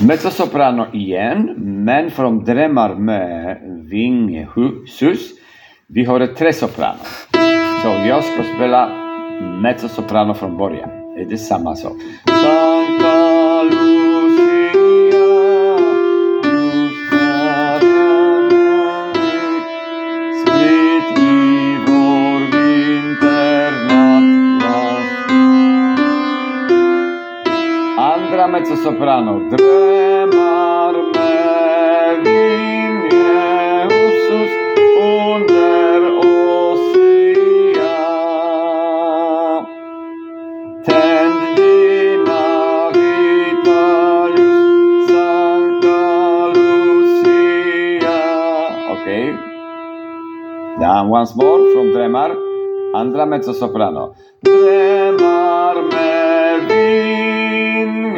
Mezzo soprano igen, men från drömmar med vingsus. Vi har ett tre soprano. Så jag ska spela mezzo soprano från början. Det är samma sak. Sankta Lucia, spritt i vår vinternatt. Andra mezzo soprano. Drömmar med vingsus under åsia. Tänd dina vita ljus, Sankta Lucia. Okej. Then once more from drömmar. Andra mezzo soprano. Drömmar med vingsus